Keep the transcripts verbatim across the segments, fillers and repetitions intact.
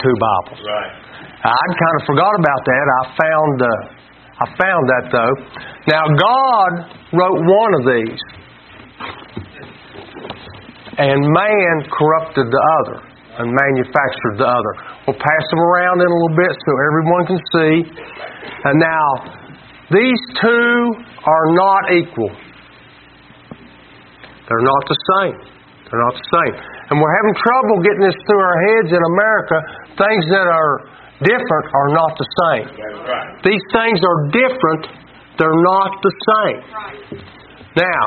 two Bibles. Right. I'd kind of forgot about that. I found uh, I found that though. Now God wrote one of these, and man corrupted the other and manufactured the other. We'll pass them around in a little bit so everyone can see. And now, these two are not equal. They're not the same. They're not the same. And we're having trouble getting this through our heads in America. Things that are different are not the same. That's right. These things are different. They're not the same. Now,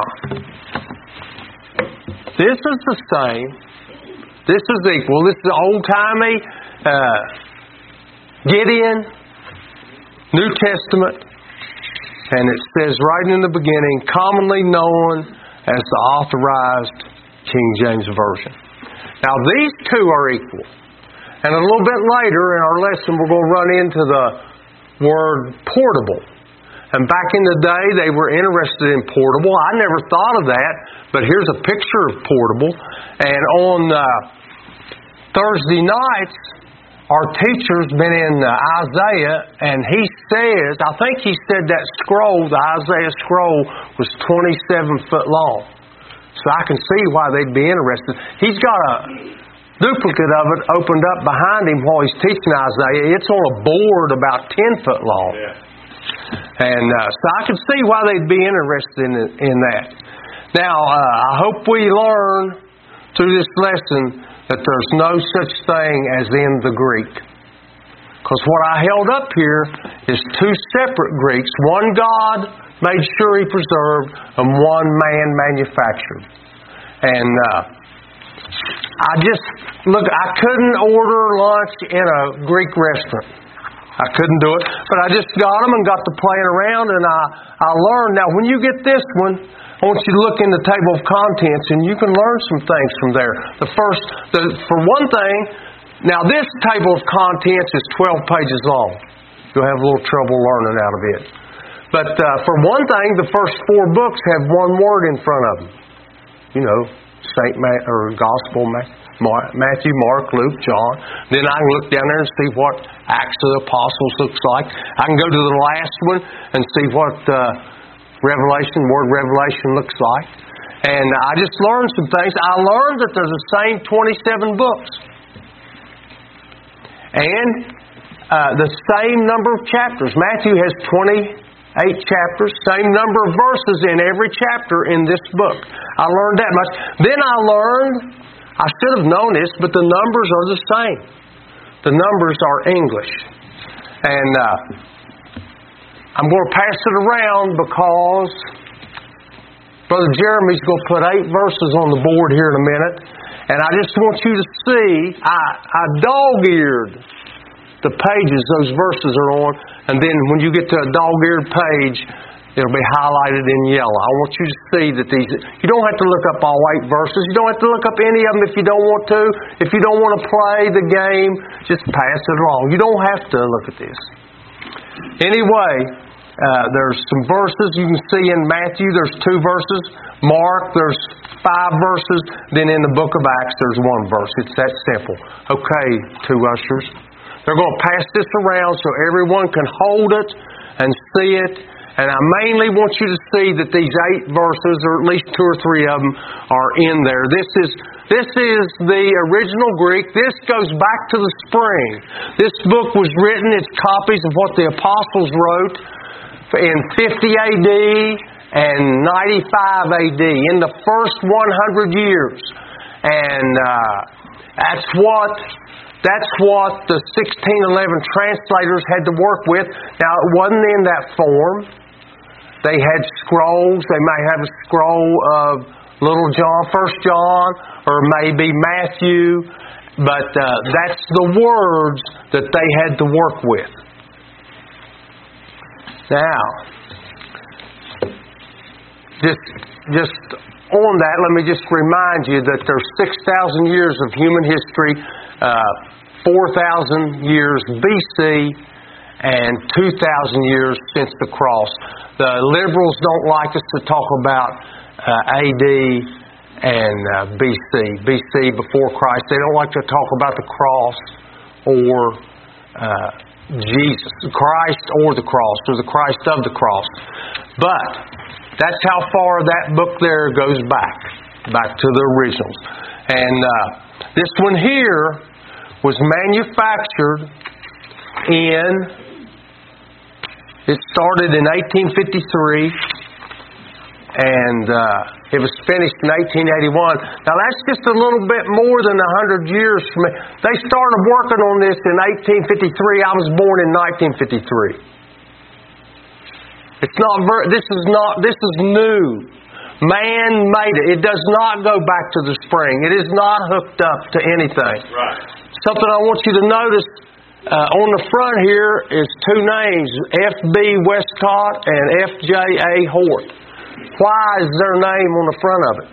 this is the same. This is equal. This is old-timey uh, Gideon, New Testament, and it says right in the beginning, commonly known as the Authorized King James Version. Now, these two are equal. And a little bit later in our lesson, we're going to run into the word portable. And back in the day, they were interested in portable. I never thought of that, but here's a picture of portable. And on uh, Thursday nights, our teacher's been in uh, Isaiah, and he says, I think he said that scroll, the Isaiah scroll, was twenty-seven foot long. So I can see why they'd be interested. He's got a duplicate of it opened up behind him while he's teaching Isaiah. It's on a board about ten foot long. Yeah. And uh, so I can see why they'd be interested in, in that. Now, uh, I hope we learn through this lesson that there's no such thing as in the Greek. Because what I held up here is two separate Greeks. One God made sure He preserved, and one man manufactured. And uh, I just, look, I couldn't order lunch in a Greek restaurant. I couldn't do it. But I just got them and got to playing around, and I, I learned. Now, when you get this one, I want you to look in the table of contents, and you can learn some things from there. The first, the, for one thing, now this table of contents is twelve pages long. You'll have a little trouble learning out of it. But uh, for one thing, the first four books have one word in front of them. You know, Saint Ma- or Gospel Ma- Mark, Matthew, Mark, Luke, John. Then I can look down there and see what Acts of the Apostles looks like. I can go to the last one and see what uh, Revelation, word Revelation looks like. And I just learned some things. I learned that there's the same twenty-seven books. And uh, the same number of chapters. Matthew has twenty-eight chapters, same number of verses in every chapter in this book. I learned that much. Then I learned, I should have known this, but the numbers are the same. The numbers are English. And uh, I'm going to pass it around because Brother Jeremy's going to put eight verses on the board here in a minute. And I just want you to see, I, I dog-eared the pages those verses are on. And then when you get to a dog-eared page, it'll be highlighted in yellow. I want you to see that these... You don't have to look up all eight verses. You don't have to look up any of them if you don't want to. If you don't want to play the game, just pass it along. You don't have to look at this. Anyway, uh, there's some verses you can see in Matthew. There's two verses. Mark, there's five verses. Then in the book of Acts, there's one verse. It's that simple. Okay, two ushers. They're going to pass this around so everyone can hold it and see it. And I mainly want you to see that these eight verses, or at least two or three of them, are in there. This is this is the original Greek. This goes back to the spring. This book was written, it's copies of what the apostles wrote in fifty A D and ninety-five A D, in the first one hundred years. And uh, that's what... That's what the sixteen eleven translators had to work with. Now, it wasn't in that form. They had scrolls. They may have a scroll of Little John, First John, or maybe Matthew. But uh, that's the words that they had to work with. Now, just, just on that, let me just remind you that there's six thousand years of human history. Uh, four thousand years B C and two thousand years since the cross. The liberals don't like us to talk about uh, A D and uh, B C. B C, before Christ. They don't like to talk about the cross or uh, Jesus, Christ or the cross, or the Christ of the cross. But that's how far that book there goes back, back to the originals. And uh, this one here was manufactured in, it started in eighteen fifty-three, and uh, it was finished in eighteen eighty-one. Now that's just a little bit more than a hundred years from me. They started working on this in eighteen fifty-three. I was born in nineteen fifty-three. It's not ver- this is not, this is new. Man made it. It does not go back to the spring. It is not hooked up to anything. Right. Something I want you to notice uh, on the front here is two names, F B Westcott and F J A Hort. Why is their name on the front of it?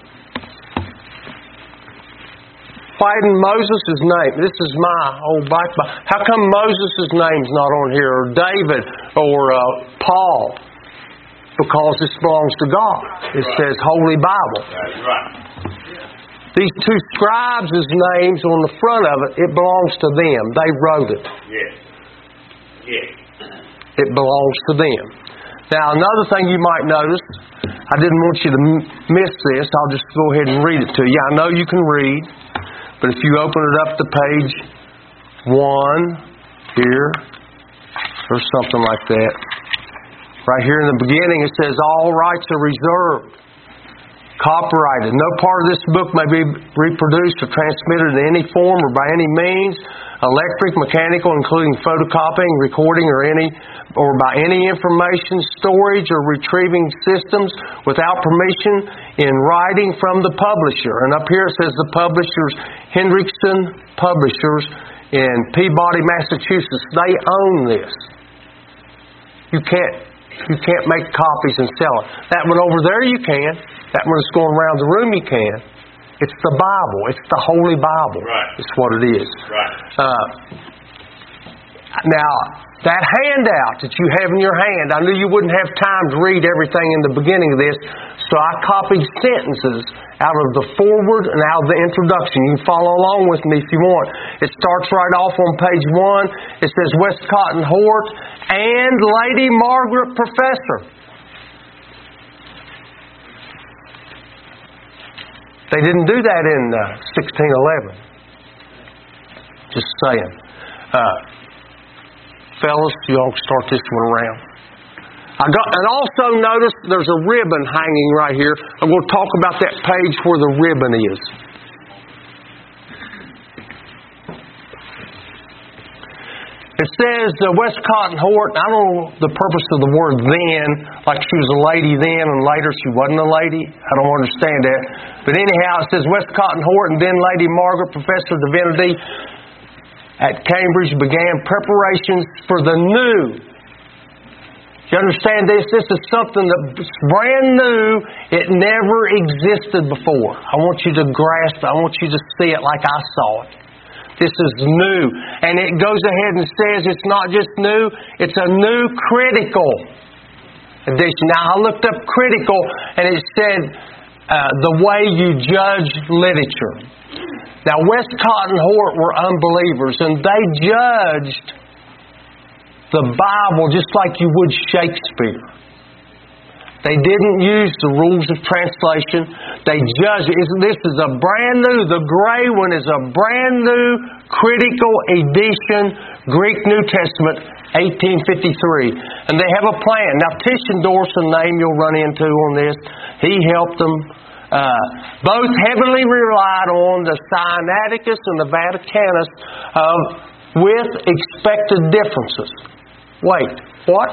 Why isn't Moses' name? This is my old black Bible. How come Moses' name's not on here, or David, or uh, Paul? Because this belongs to God. It right. says Holy Bible. That's right. These two scribes' names on the front of it, it belongs to them. They wrote it. Yes. Yes. It belongs to them. Now, another thing you might notice, I didn't want you to m- miss this. I'll just go ahead and read it to you. I know you can read, but if you open it up to page one here, or something like that, right here in the beginning it says, all rights are reserved, copyrighted. No part of this book may be reproduced or transmitted in any form or by any means, electric, mechanical, including photocopying, recording, or any or by any information storage or retrieving systems without permission in writing from the publisher. And up here it says the publishers, Hendrickson Publishers in Peabody, Massachusetts. They own this. You can't You can't make copies and sell it. That one over there you can. That one that's going around the room you can. It's the Bible. It's the Holy Bible. Right. It's what it is. Right. Uh, now, that handout that you have in your hand, I knew you wouldn't have time to read everything in the beginning of this, so I copied sentences out of the foreword and out of the introduction. You can follow along with me if you want. It starts right off on page one. It says Westcott and Hort and Lady Margaret Professor. They didn't do that in uh, sixteen eleven. Just saying. Uh, fellas, you all start this one around. I got, and also notice there's a ribbon hanging right here. I'm going to talk about that page where the ribbon is. It says uh, Westcott and Hort. I don't know the purpose of the word then, like she was a lady then and later she wasn't a lady. I don't understand that. But anyhow, it says Westcott and Hort and then Lady Margaret, Professor of Divinity at Cambridge, began preparations for the new. You understand this? This is something that's brand new. It never existed before. I want you to grasp it. I want you to see it like I saw it. This is new. And it goes ahead and says it's not just new, it's a new critical edition. Now, I looked up critical, and it said uh, the way you judge literature. Now, Westcott and Hort were unbelievers, and they judged the Bible just like you would Shakespeare. They didn't use the rules of translation. They judged it. This is a brand new, the gray one is a brand new critical edition, Greek New Testament, eighteen fifty-three. And they have a plan. Now, Tischendorf's a name you'll run into on this. He helped them. Uh, both heavily relied on the Sinaiticus and the Vaticanus uh, with expected differences. Wait, what?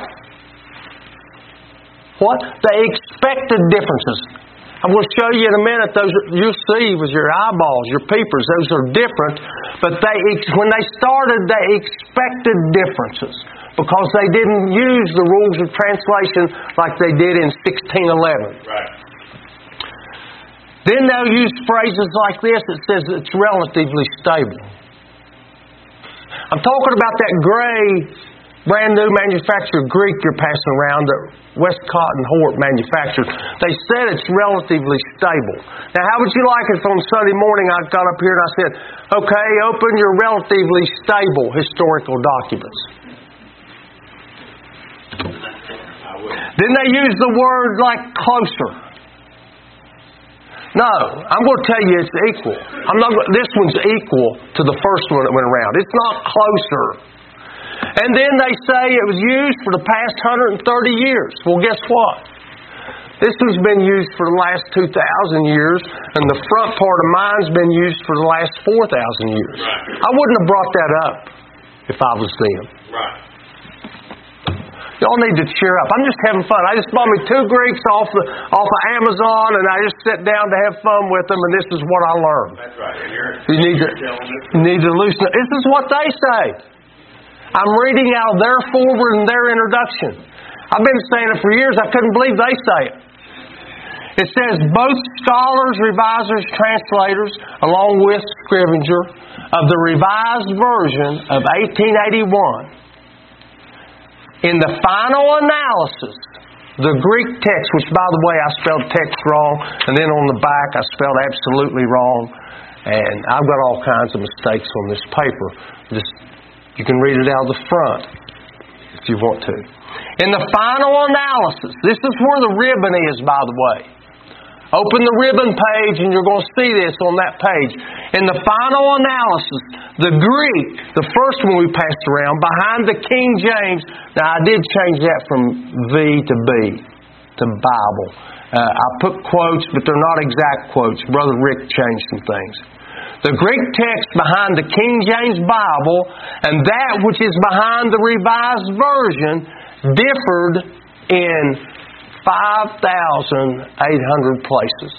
What? The expected differences. I'm going to show you in a minute. Those are, you'll see with your eyeballs, your peepers. Those are different. But they, when they started, they expected differences because they didn't use the rules of translation like they did in sixteen eleven. Right. Then they'll use phrases like this that says it's relatively stable. I'm talking about that gray brand new manufactured Greek you're passing around that Westcott and Hort manufactured. They said it's relatively stable. Now, how would you like it if on Sunday morning I got up here and I said, okay, open your relatively stable historical documents? Didn't they use the word like closer? No, I'm going to tell you it's equal. I'm not. This one's equal to the first one that went around. It's not closer. And then they say it was used for the past one hundred thirty years. Well, guess what? This one's been used for the last two thousand years, and the front part of mine's been used for the last four thousand years. Right. I wouldn't have brought that up if I was them. Right. Y'all need to cheer up. I'm just having fun. I just bought me two Greeks off the off of Amazon, and I just sat down to have fun with them, and this is what I learned. That's right. And you're, you need to you need to loosen up. This is what they say. I'm reading out of their foreword and their introduction. I've been saying it for years. I couldn't believe they say it. It says, both scholars, revisers, translators, along with Scrivener, of the Revised Version of eighteen eighty-one, in the final analysis, the Greek text, which, by the way, I spelled text wrong, and then on the back I spelled absolutely wrong, and I've got all kinds of mistakes on this paper. Just, you can read it out of the front if you want to. In the final analysis, this is where the ribbon is, by the way. Open the ribbon page and you're going to see this on that page. In the final analysis, the Greek, the first one we passed around, behind the King James. Now, I did change that from V to B, to Bible. Uh, I put quotes, but they're not exact quotes. Brother Rick changed some things. The Greek text behind the King James Bible and that which is behind the Revised Version differed in five thousand eight hundred places.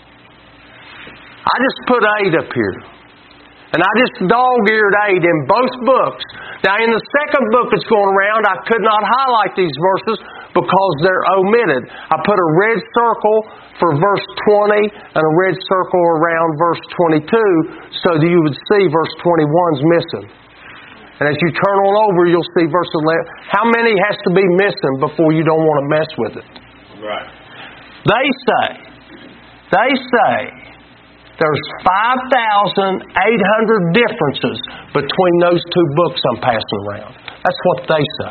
I just put eight up here. And I just dog-eared eight in both books. Now, in the second book that's going around, I could not highlight these verses because they're omitted. I put a red circle for verse twenty and a red circle around verse twenty-two so that you would see verse twenty-one's missing. And as you turn on over, you'll see verse eleven. How many has to be missing before you don't want to mess with it? Right. They say, they say there's five thousand eight hundred differences between those two books I'm passing around. That's what they say.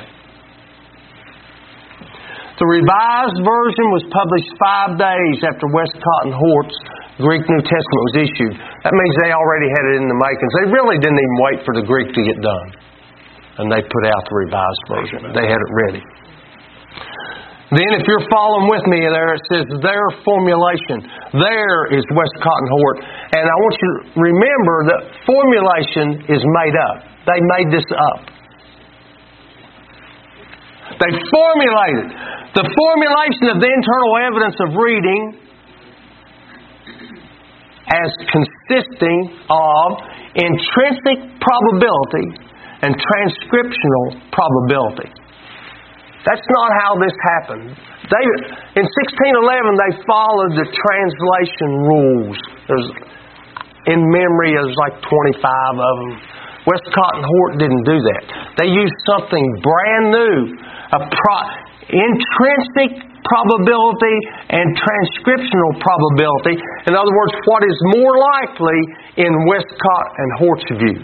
The Revised Version was published five days after Westcott and Hort's Greek New Testament was issued. That means they already had it in the makings. They really didn't even wait for the Greek to get done. And they put out the Revised Version. They had it ready. Then if you're following with me there, it says their formulation. There is Westcott and Hort. And I want you to remember that formulation is made up. They made this up. They formulated. The formulation of the internal evidence of reading as consisting of intrinsic probability and transcriptional probability. That's not how this happened. They, in sixteen eleven, they followed the translation rules. There's, in memory, there's like twenty-five of them. Westcott and Hort didn't do that. They used something brand new, a pro- intrinsic probability and transcriptional probability. In other words, what is more likely in Westcott and Hort's view.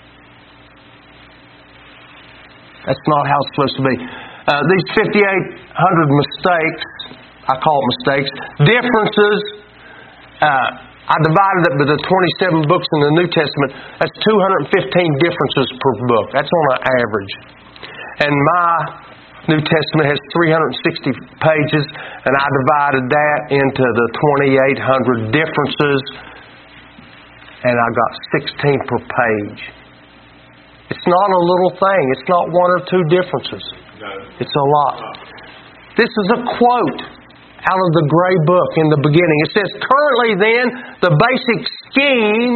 That's not how it's supposed to be. Uh, these fifty-eight hundred mistakes, I call it mistakes, differences, uh, I divided it by the twenty-seven books in the New Testament. That's two hundred fifteen differences per book. That's on an average. And my New Testament has three hundred sixty pages, and I divided that into the twenty-eight hundred differences, and I got sixteen per page. It's not a little thing. It's not one or two differences. It's a lot. This is a quote out of the Gray Book in the beginning. It says, currently then, the basic scheme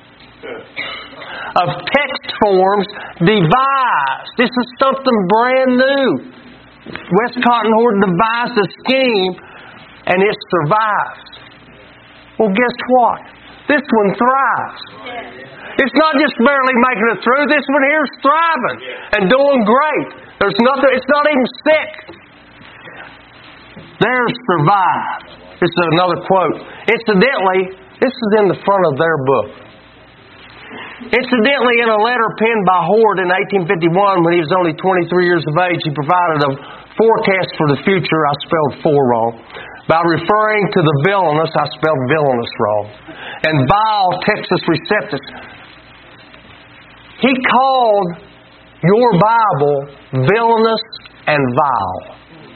of text forms devised. This is something brand new. Westcott and Hort devised a scheme, and it survives. Well, guess what? This one thrives. It's not just barely making it through. This one here is thriving and doing great. There's nothing, it's not even sick. Theirs survived. This is another quote. Incidentally, this is in the front of their book. Incidentally, in a letter penned by Hort in eighteen fifty-one, when he was only twenty-three years of age, he provided a forecast for the future. I spelled for wrong. By referring to the villainous, I spelled villainous wrong. And vile Textus Receptus. He called your Bible villainous and vile.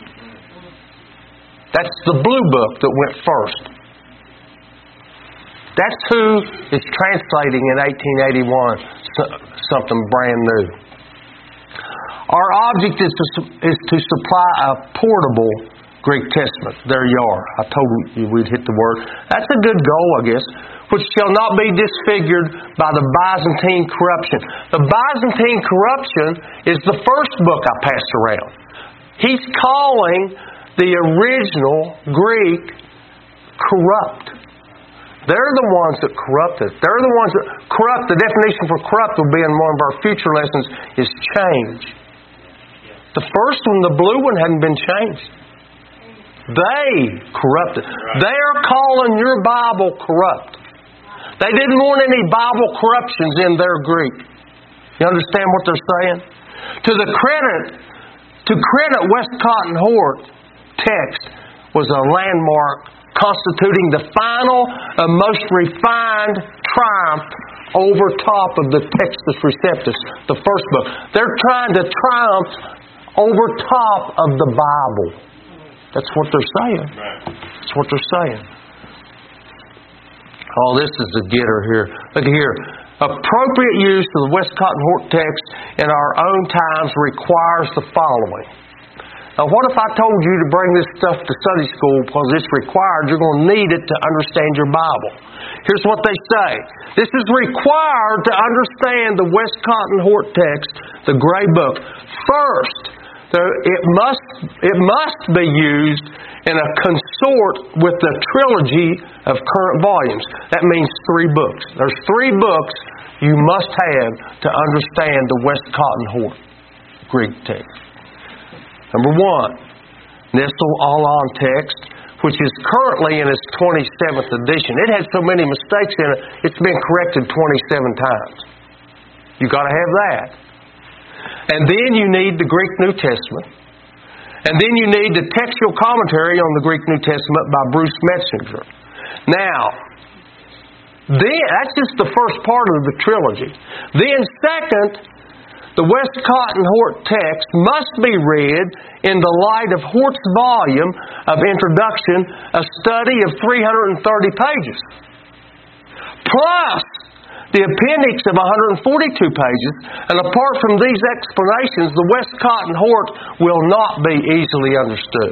That's the blue book that went first. That's who is translating in eighteen eighty-one something brand new. Our object is to, is to supply a portable Greek Testament. There you are. I told you we'd hit the word. That's a good goal, I guess. Which shall not be disfigured by the Byzantine corruption. The Byzantine corruption is the first book I passed around. He's calling the original Greek corrupt. They're the ones that corrupt us. They're the ones that corrupt. The definition for corrupt will be in one of our future lessons is change. The first one, the blue one, hadn't been changed. They corrupted. They are calling your Bible corrupt. They didn't want any Bible corruptions in their Greek. You understand what they're saying? To the credit, to credit Westcott and Hort text was a landmark constituting the final and most refined triumph over top of the Textus Receptus, the first book. They're trying to triumph over top of the Bible. That's what they're saying. That's what they're saying. Oh, this is the getter here. Look here. Appropriate use of the Westcott and Hort text in our own times requires the following. Now, what if I told you to bring this stuff to Sunday school because it's required? You're going to need it to understand your Bible. Here's what they say. This is required to understand the Westcott and Hort text, the Gray Book. First, it must, it must be used in a consort with the trilogy of current volumes. That means three books. There's three books you must have to understand the Westcott and Hort Greek text. Number one, Nestle Aland text, which is currently in its twenty-seventh edition. It has so many mistakes in it, it's been corrected twenty-seven times. You've got to have that. And then you need the Greek New Testament. And then you need the textual commentary on the Greek New Testament by Bruce Metzinger. Now, then, that's just the first part of the trilogy. Then second, the Westcott and Hort text must be read in the light of Hort's volume of introduction, a study of three hundred thirty pages. Plus the appendix of one hundred forty-two pages, and apart from these explanations, the Westcott and Hort will not be easily understood.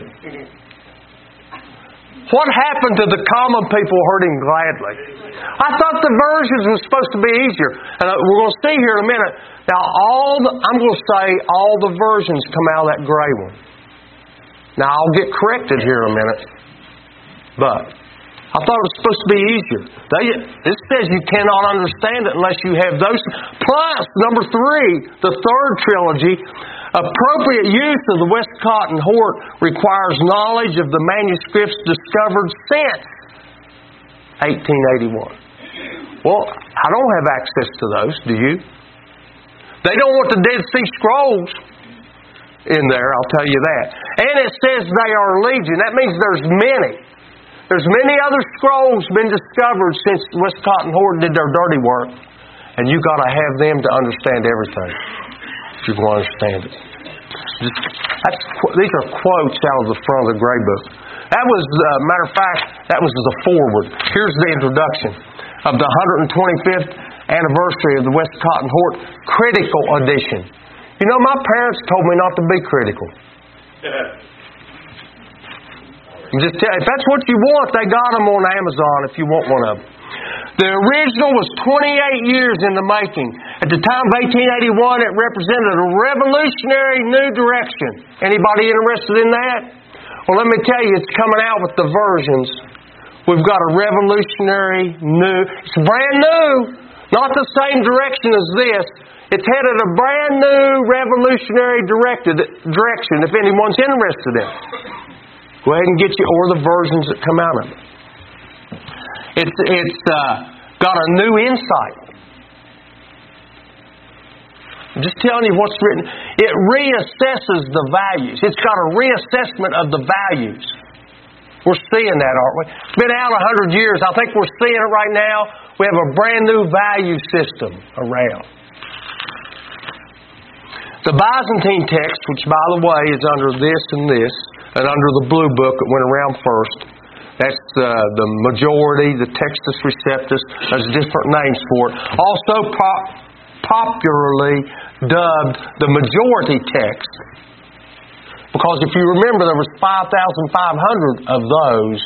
What happened to the common people heard him gladly? I thought the versions were supposed to be easier. And we're going to see here in a minute. Now, all the, I'm going to say all the versions come out of that gray one. Now, I'll get corrected here in a minute. But I thought it was supposed to be easier. They, this says you cannot understand it unless you have those. Plus, number three, the third trilogy, appropriate use of the Westcott and Hort requires knowledge of the manuscripts discovered since eighteen eighty-one. Well, I don't have access to those, do you? They don't want the Dead Sea Scrolls in there, I'll tell you that. And it says they are legion. That means there's many. There's many other scrolls been discovered since Westcott and Hort did their dirty work. And you've got to have them to understand everything. If you want to understand it. Just, that's, these are quotes out of the front of the Gray Book. That was, uh, matter of fact, that was the foreword. Here's the introduction of the one hundred twenty-fifth anniversary of the Westcott and Hort Critical Edition. You know, my parents told me not to be critical. I'm just tell you, if that's what you want, they got them on Amazon if you want one of them. The original was twenty-eight years in the making. At the time of eighteen eighty-one, it represented a revolutionary new direction. Anybody interested in that? Well, let me tell you, it's coming out with the versions We've got a revolutionary new, it's brand new, not the same direction as this. It's headed a brand new revolutionary directed, direction if anyone's interested in it. Go ahead and get you, or the versions that come out of it. It's, it's uh, got a new insight. I'm just telling you what's written. It reassesses the values. It's got a reassessment of the values. We're seeing that, aren't we? It's been out a hundred years. I think we're seeing it right now. We have a brand new value system around. The Byzantine text, which by the way is under this and this, and under the blue book that went around first, that's uh, the majority, the Textus Receptus, there's different names for it. Also po- popularly dubbed the majority text, because if you remember, there was five thousand five hundred of those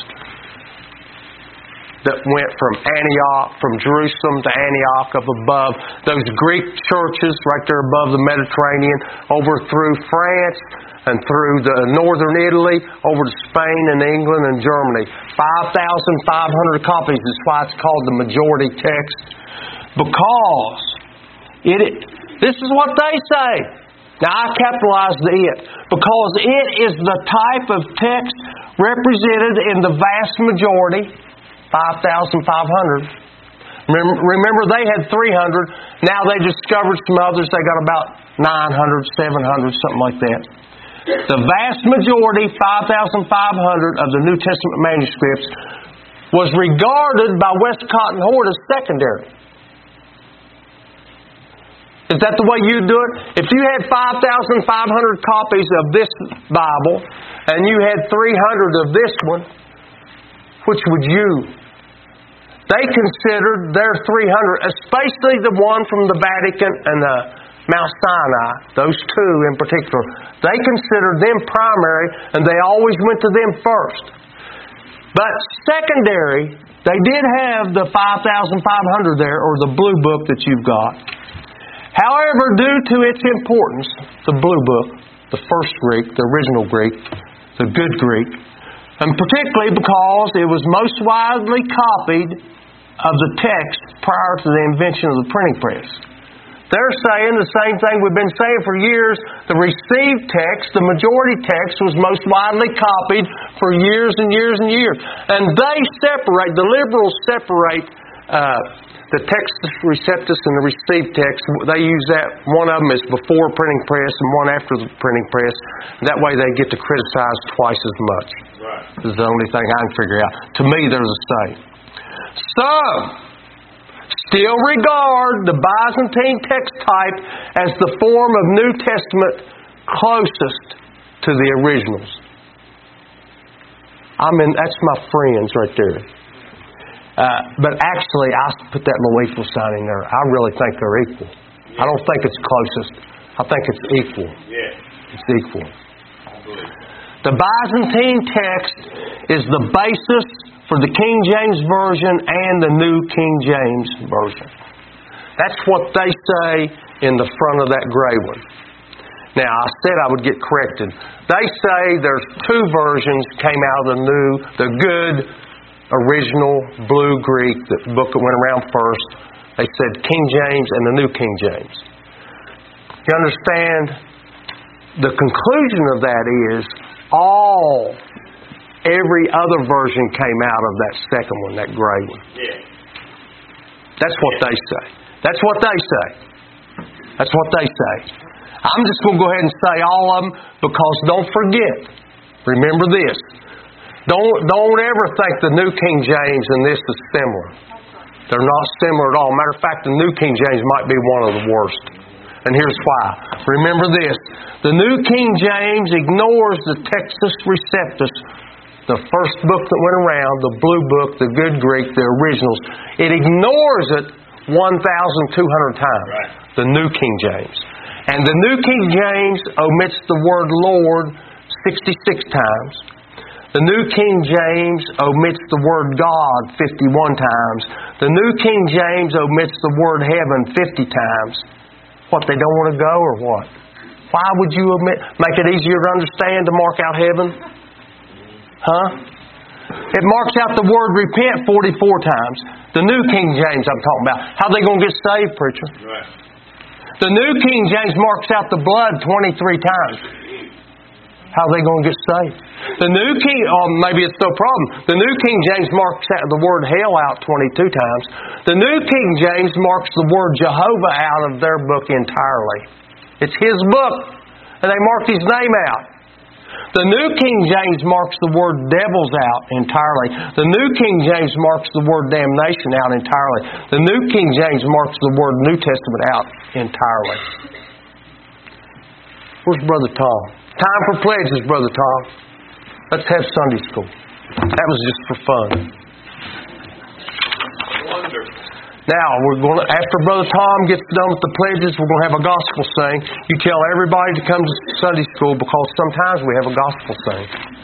that went from Antioch, from Jerusalem to Antioch up above. Those Greek churches right there above the Mediterranean, over through France and through the northern Italy, over to Spain and England and Germany. five thousand five hundred copies is why it's called the majority text. Because it, this is what they say. Now I capitalized the it. Because it is the type of text represented in the vast majority, five thousand five hundred. Remember, they had three hundred. Now they discovered some others. They got about nine hundred, seven hundred, something like that. The vast majority, five thousand five hundred, of the New Testament manuscripts was regarded by Westcott and Hort as secondary. Is that the way you do it? If you had five thousand five hundred copies of this Bible and you had three hundred of this one, which would you? They considered their three hundred, especially the one from the Vatican and the Mount Sinai, those two in particular, they considered them primary and they always went to them first. But secondary, they did have the five thousand five hundred there, or the blue book that you've got. However, due to its importance, the blue book, the first Greek, the original Greek, the good Greek, and particularly because it was most widely copied of the text prior to the invention of the printing press. They're saying the same thing we've been saying for years. The received text, the majority text, was most widely copied for years and years and years. And they separate, the liberals separate uh, the Textus Receptus and the received text. They use that, one of them is before printing press and one after the printing press. That way they get to criticize twice as much. Right. This is the only thing I can figure out. To me, they're the same. Some still regard the Byzantine text type as the form of New Testament closest to the originals. I mean, that's my friends right there. Uh, but actually, I put that little equal sign in there. I really think they're equal. Yeah. I don't think it's closest. I think it's equal. Yeah. It's equal. The Byzantine text is the basis for the King James Version and the New King James Version. That's what they say in the front of that gray one. Now, I said I would get corrected. They say there's two versions came out of the new, the good original blue Greek, the book that went around first. They said King James and the New King James. You understand? The conclusion of that is all, every other version came out of that second one, that gray one. Yeah. That's what they say. That's what they say. That's what they say. I'm just going to go ahead and say all of them, because don't forget, remember this, don't, don't ever think the New King James and this is similar. They're not similar at all. Matter of fact, the New King James might be one of the worst. And here's why. Remember this. The New King James ignores the Textus Receptus, the first book that went around, the blue book, the good Greek, the originals. It ignores it one thousand two hundred times. Right. The New King James. And the New King James omits the word Lord sixty-six times. The New King James omits the word God fifty-one times. The New King James omits the word heaven fifty times. What, they don't want to go or what? Why would you omit? Make it easier to understand to mark out heaven? Huh? It marks out the word repent forty-four times. The New King James I'm talking about. How they going to get saved, preacher? Right. The New King James marks out the blood twenty-three times. How are they going to get saved? The New King, or maybe it's no problem. The New King James marks out the word hell out twenty-two times. The New King James marks the word Jehovah out of their book entirely. It's His book, and they marked His name out. The New King James marks the word devils out entirely. The New King James marks the word damnation out entirely. The New King James marks the word New Testament out entirely. Where's Brother Tom? Time for pledges, Brother Tom. Let's have Sunday school. That was just for fun. Wonderful. Now, we're going to, after Brother Tom gets done with the pledges, we're going to have a gospel sing. You tell everybody to come to Sunday school because sometimes we have a gospel sing.